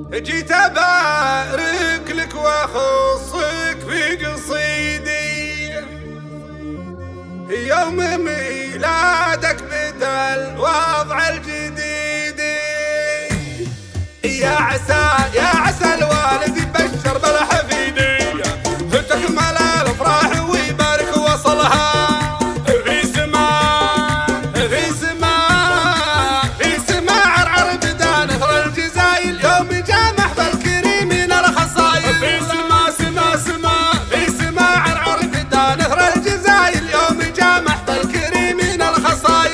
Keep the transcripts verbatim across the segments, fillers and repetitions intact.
جيت ابارك لك واخصك في قصيدي يوم ميلادك بدا الوضع الجديد. يا عسى يا عسى الوالد يبشر بالحفيدية تكمل الافراح ويبارك وصلها في سماء في سماء في سماء عرعر بدا نهر الجزايل يوم جاء محفل الكريمين الخصايل. في سماء سماء سماء في سماء عرعر بدا نهر الجزايل يوم جاء محفل الكريمين الخصايل.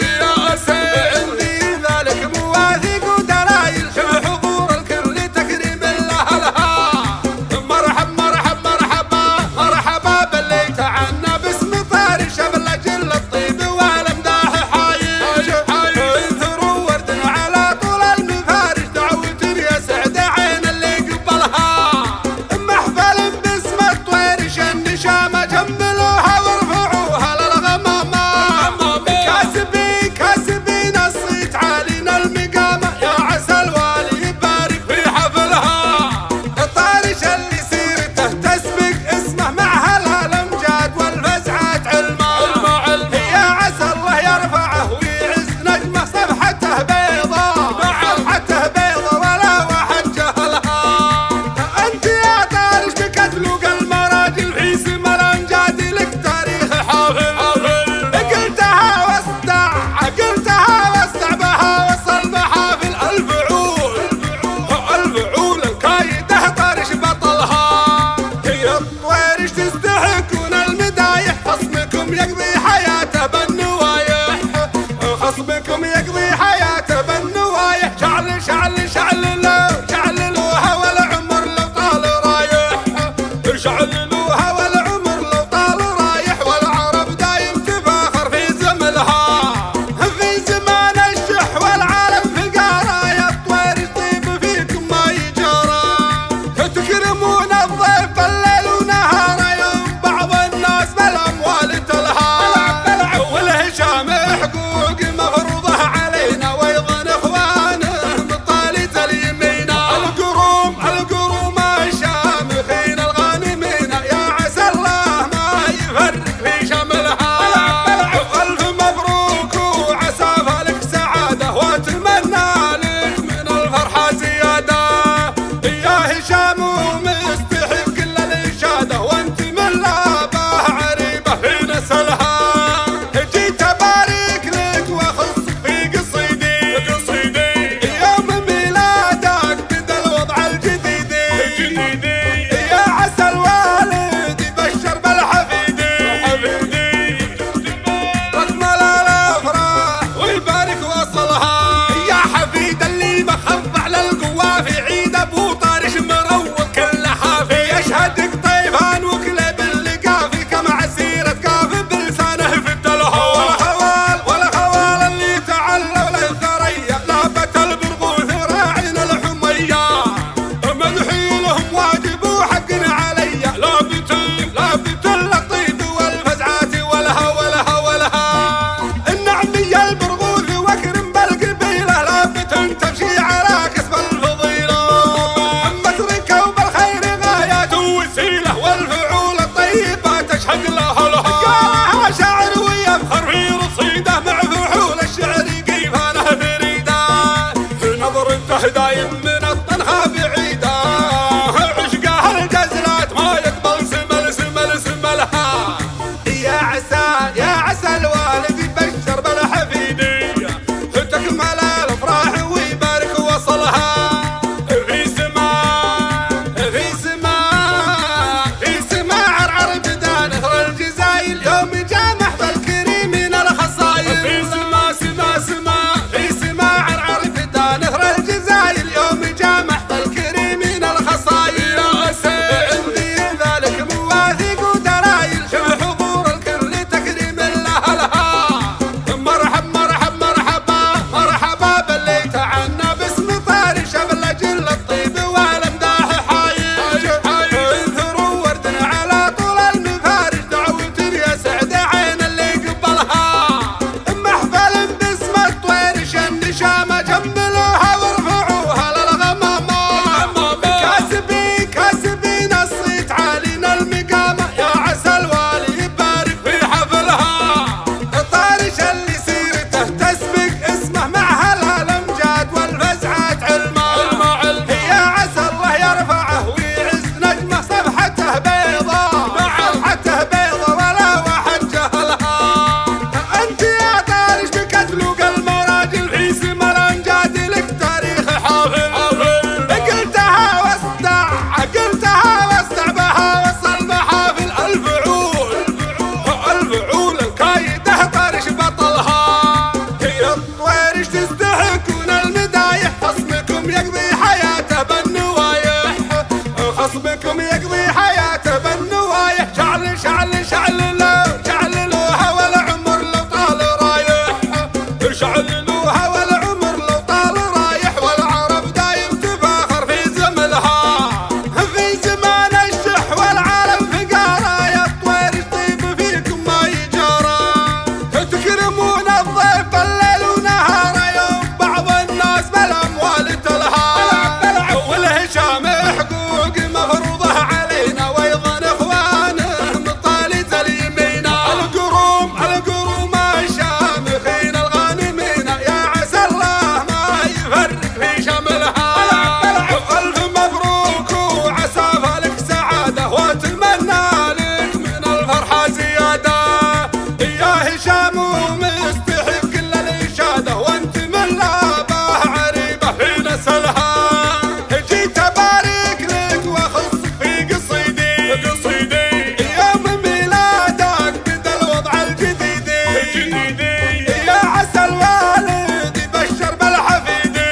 شعللوها والعمر لو طال رايح والعرب دايم تفاخر في زملها. في زمان الشح والعالم فقارة يا الطير يطيب فيكم ما يجارى. تكرمون الضيف بالليل ونهاره يوم بعض الناس بالاموال تلهى. والهشام حقوق مفروضه علينا وايضا اخوانه من طالت اليمين. القروم القروم الشامخين الغانمين يا عسى الله ما يفرق في شملها. الف مبروك وعسى فالك سعاده واتمنى لك من الفرحه زياده. يا هشام ومستحق كل الاشاده وانت من لابه عريبه في نسلها. جيت ابارك لك واخصك في قصيدي قصيدي يوم ميلادك بدا الوضع الجديد. يا عسى الوالد يبشر بالحفيدي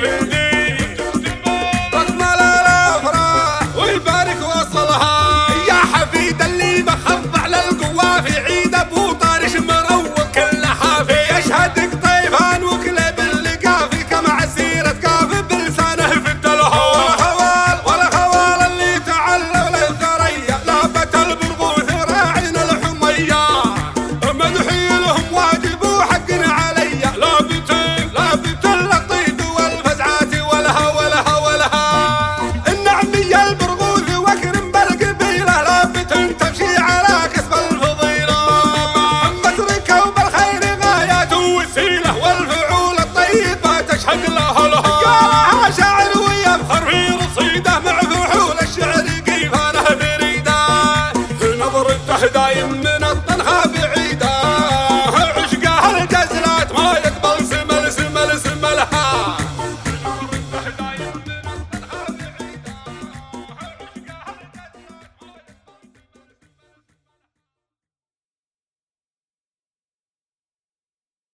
تكمل الافراح ويبارك وصلها. يا حفيد اللي مخضع للقوه في عيد ابو طارش مروق كل حافي. يشهدك طيفان وكلب اللقافي كم عسيره كافي بلسانه في الدلهو. والخوال والخوال اللي تعلوا للثريا لابة البرغوث راعين الحميه. مدحي لهم واجب وحق عليا لابتين لابتين للطيب والفزعات ولها ولها ولها. النعمية البرغوث واكرم بالقبيله لابتين تمشي على كسب الفضيله. متركه وبالخير غايات وسيله.